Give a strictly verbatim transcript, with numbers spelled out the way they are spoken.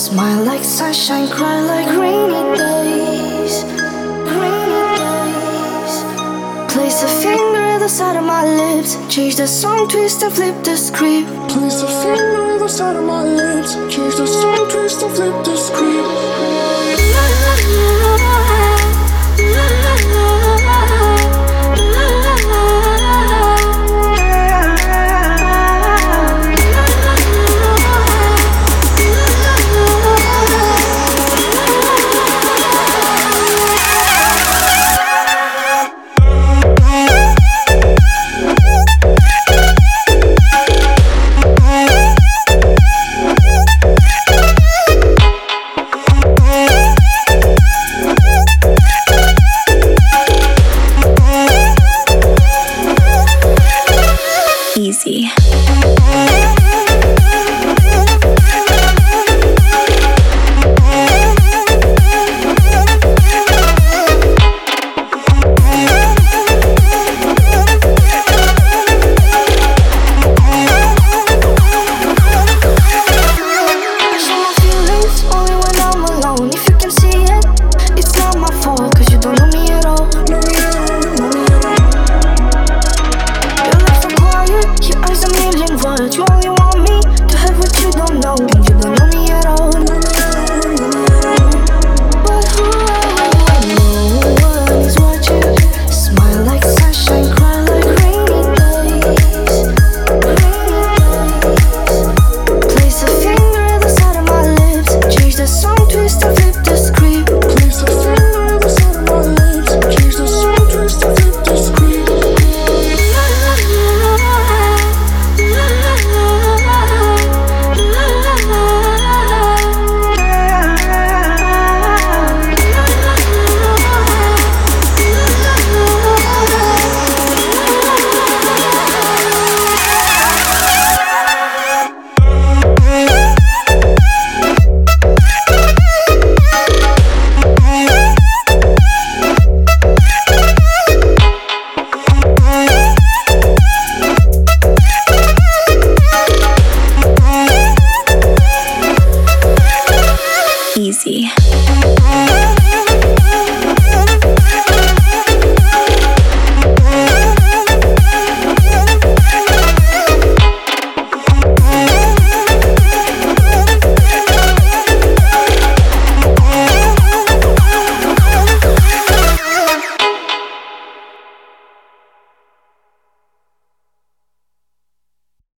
Smile like sunshine, cry like rainy days. Rainy days. Place a finger at the side of my lips. Change the song, twist and flip the script. Place a finger at the side of my lips. Change the song, twist and flip the script. Easy.